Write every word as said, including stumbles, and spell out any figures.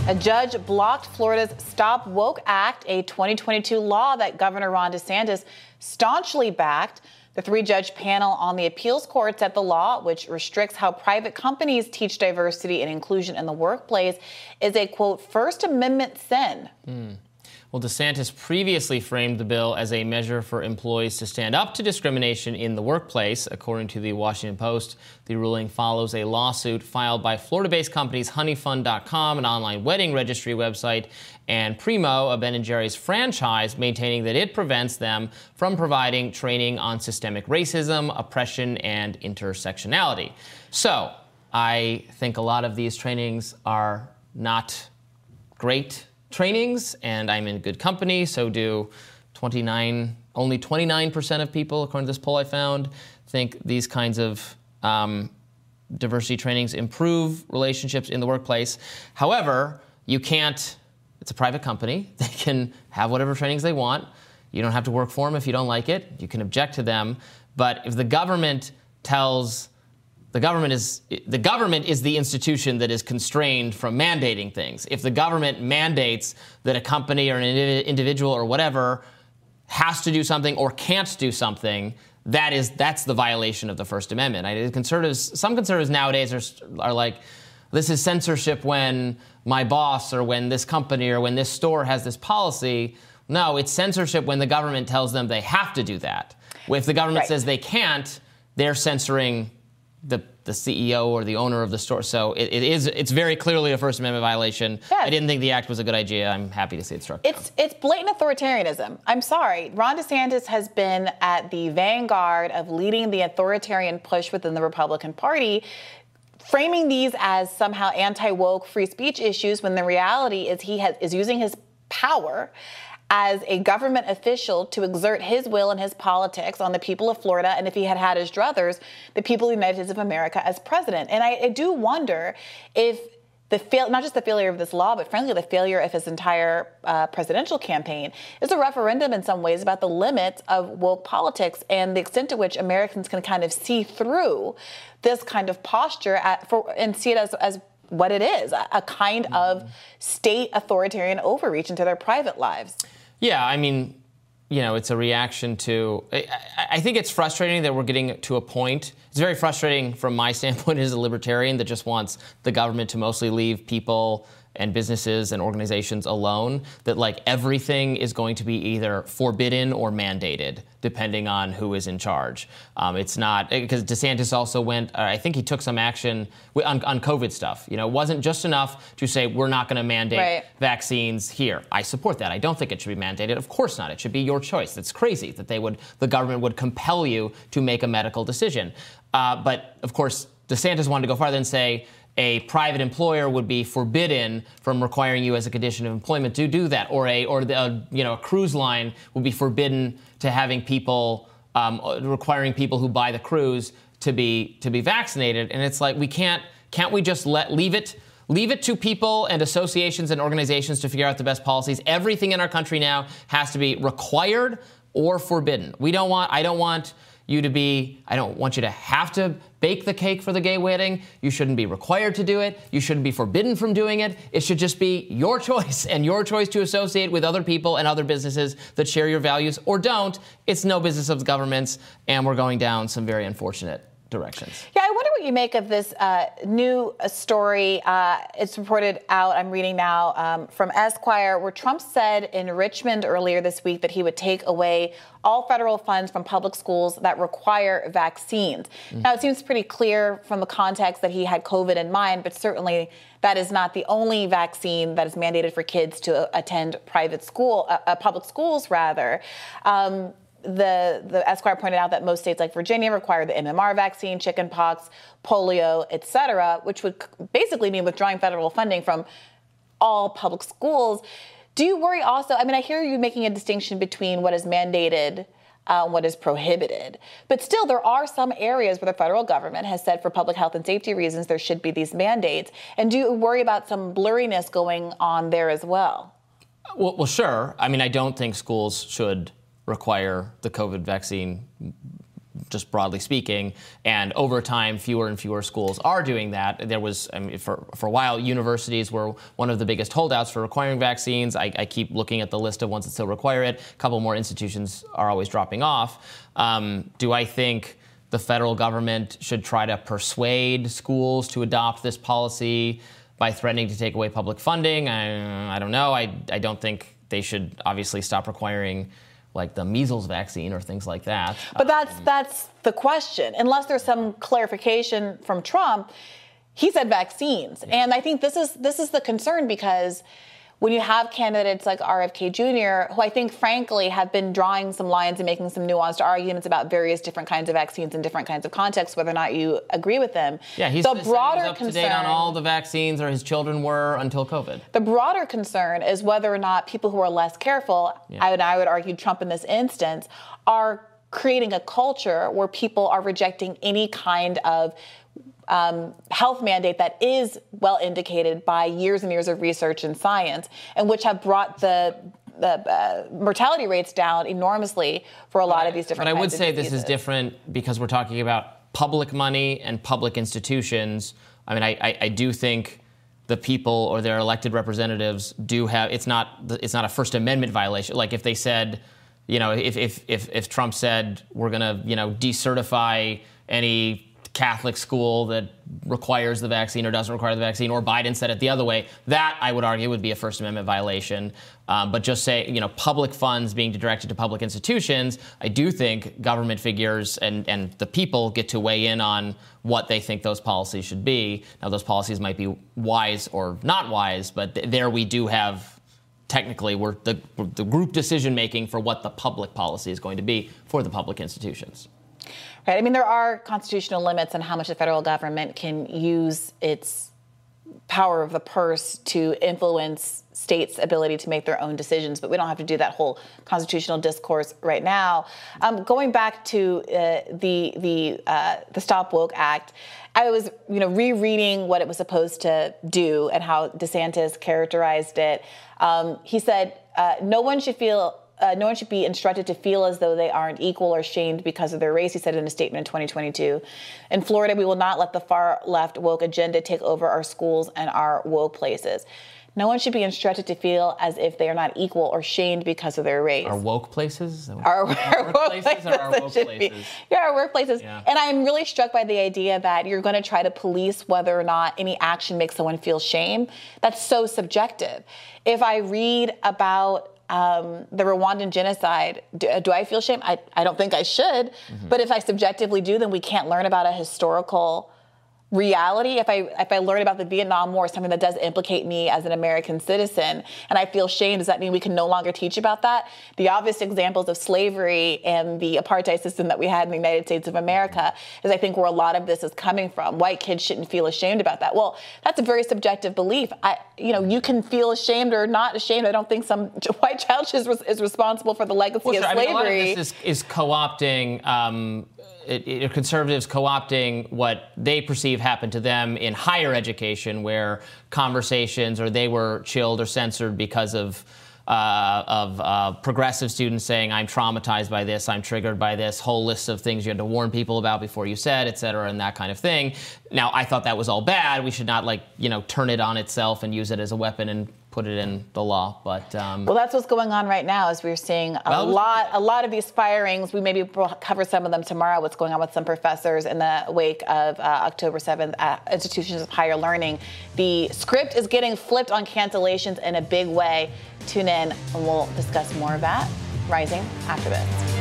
A judge blocked Florida's Stop Woke Act, a twenty twenty-two law that Governor Ron DeSantis staunchly backed. The three-judge panel on the appeals court said the law, which restricts how private companies teach diversity and inclusion in the workplace, is a, quote, First Amendment sin. Mm. Well, DeSantis previously framed the bill as a measure for employees to stand up to discrimination in the workplace. According to the Washington Post, the ruling follows a lawsuit filed by Florida-based companies honey fund dot com, an online wedding registry website, and Primo, a Ben and Jerry's franchise, maintaining that it prevents them from providing training on systemic racism, oppression, and intersectionality. So I think a lot of these trainings are not great trainings, and I'm in good company. So do twenty-nine, only twenty-nine percent of people, according to this poll I found, think these kinds of um, diversity trainings improve relationships in the workplace. However, you can't, it's a private company. They can have whatever trainings they want. You don't have to work for them if you don't like it. You can object to them. But if the government tells The government is the government is the institution that is constrained from mandating things. If the government mandates that a company or an individual or whatever has to do something or can't do something, that is that's the violation of the First Amendment. I, conservatives, some conservatives nowadays are are like, this is censorship when my boss or when this company or when this store has this policy. No, it's censorship when the government tells them they have to do that. If the government right. says they can't, they're censoring the the C E O or the owner of the store. So it, it is, it's very clearly a First Amendment violation. Yes. I didn't think the act was a good idea. I'm happy to see it struck down. It's, it's blatant authoritarianism. I'm sorry. Ron DeSantis has been at the vanguard of leading the authoritarian push within the Republican Party, framing these as somehow anti-woke free speech issues, when the reality is he has, is using his power as a government official to exert his will and his politics on the people of Florida, and if he had had his druthers, the people of the United States of America as president. And I, I do wonder if the fail, not just the failure of this law, but frankly the failure of his entire uh, presidential campaign is a referendum in some ways about the limits of woke politics and the extent to which Americans can kind of see through this kind of posture at, for, and see it as, as what it is, a, a kind mm-hmm. of state authoritarian overreach into their private lives. Yeah, I mean, you know, it's a reaction to, I, I think it's frustrating that we're getting to a point. It's very frustrating from my standpoint as a libertarian that just wants the government to mostly leave people and businesses and organizations alone, that like everything is going to be either forbidden or mandated, depending on who is in charge. Um, it's not, because DeSantis also went, uh, I think he took some action on, on COVID stuff. You know, it wasn't just enough to say, we're not going to mandate right. vaccines here. I support that. I don't think it should be mandated. Of course not. It should be your choice. It's crazy that they would, the government would compel you to make a medical decision. Uh, but of course, DeSantis wanted to go farther and say, a private employer would be forbidden from requiring you as a condition of employment to do that, or a or the uh, you know a cruise line would be forbidden to having people um, requiring people who buy the cruise to be to be vaccinated. And it's like, we can't can't we just let leave it leave it to people and associations and organizations to figure out the best policies? Everything in our country now has to be required or forbidden. We don't want I don't want you to be, I don't want you to have to bake the cake for the gay wedding. You shouldn't be required to do it. You shouldn't be forbidden from doing it. It should just be your choice, and your choice to associate with other people and other businesses that share your values or don't. It's no business of the government's, and we're going down some very unfortunate directions. Yeah, I wonder what you make of this uh, new story. Uh, it's reported out, I'm reading now, um, from Esquire, where Trump said in Richmond earlier this week that he would take away all federal funds from public schools that require vaccines. Mm-hmm. Now, it seems pretty clear from the context that he had COVID in mind, but certainly that is not the only vaccine that is mandated for kids to attend private school, uh, uh, public schools, rather. Um, The, the Esquire pointed out that most states like Virginia require the M M R vaccine, chickenpox, polio, et cetera, which would basically mean withdrawing federal funding from all public schools. Do you worry also, I mean, I hear you making a distinction between what is mandated uh, and what is prohibited, but still there are some areas where the federal government has said for public health and safety reasons there should be these mandates. And do you worry about some blurriness going on there as well? Well, well sure. I mean, I don't think schools should require the COVID vaccine just broadly speaking. And over time, fewer and fewer schools are doing that. There was, I mean, for, for a while, universities were one of the biggest holdouts for requiring vaccines. I, I keep looking at the list of ones that still require it. A couple more institutions are always dropping off. Um, do I think the federal government should try to persuade schools to adopt this policy by threatening to take away public funding? I, I don't know. I, I don't think they should obviously stop requiring like the measles vaccine or things like that. But that's that's the question. Unless there's some clarification from Trump, he said vaccines. Yeah. And I think this is this is the concern, because when you have candidates like R F K Junior, who I think, frankly, have been drawing some lines and making some nuanced arguments about various different kinds of vaccines in different kinds of contexts, whether or not you agree with them. Yeah, he's the broader broader he was up concern, to date on all the vaccines, or his children were, until COVID. The broader concern is whether or not people who are less careful, yeah. I would, I would argue Trump in this instance, are creating a culture where people are rejecting any kind of Um, health mandate that is well indicated by years and years of research and science, and which have brought the the uh, mortality rates down enormously for a lot but, of these different But I would kinds say of this is different because we're talking about public money and public institutions. I mean, I, I, I do think the people or their elected representatives do have, it's not it's not a First Amendment violation. Like if they said, you know, if if if, if Trump said we're going to, you know, decertify any Catholic school that requires the vaccine or doesn't require the vaccine, or Biden said it the other way, that I would argue would be a First Amendment violation. Um, but just say, you know, public funds being directed to public institutions, I do think government figures and, and the people get to weigh in on what they think those policies should be. Now, those policies might be wise or not wise, but th- there we do have, technically, we're the, we're the group decision making for what the public policy is going to be for the public institutions. Right. I mean, there are constitutional limits on how much the federal government can use its power of the purse to influence states' ability to make their own decisions, but we don't have to do that whole constitutional discourse right now. Um, going back to uh, the the uh, the Stop Woke Act, I was, you know, rereading what it was supposed to do and how DeSantis characterized it. Um, he said, uh, "No one should feel." Uh, no one should be instructed to feel as though they aren't equal or shamed because of their race," he said in a statement in twenty twenty-two. "In Florida, we will not let the far left woke agenda take over our schools and our woke places. No one should be instructed to feel as if they are not equal or shamed because of their race." Our woke places? Our, our, our work places. Or our woke places? Be. Yeah, our workplaces. Yeah. And I'm really struck by the idea that you're going to try to police whether or not any action makes someone feel shame. That's so subjective. If I read about Um, the Rwandan genocide, do, do I feel shame? I, I don't think I should. Mm-hmm. But if I subjectively do, then we can't learn about a historical reality. If I if I learn about the Vietnam War, something that does implicate me as an American citizen, and I feel shame, does that mean we can no longer teach about that? The obvious examples of slavery and the apartheid system that we had in the United States of America is, I think, where a lot of this is coming from. White kids shouldn't feel ashamed about that. Well, that's a very subjective belief. I, you know, you can feel ashamed or not ashamed. I don't think some white child is, is responsible for the legacy well, of sure. slavery. I mean, a lot of this is, is co-opting. Um, It, it, conservatives co-opting what they perceive happened to them in higher education, where conversations or they were chilled or censored because of uh, of uh, progressive students saying, "I'm traumatized by this, I'm triggered by this," whole list of things you had to warn people about before you said, et cetera, and that kind of thing. Now, I thought that was all bad. We should not, like, you know, turn it on itself and use it as a weapon and put it in the law. But um, well, that's what's going on right now, as we're seeing a well, lot, a lot of these firings. We maybe will cover some of them tomorrow. What's going on with some professors in the wake of uh, October seventh at institutions of higher learning. The script is getting flipped on cancellations in a big way. Tune in, and we'll discuss more of that rising after this.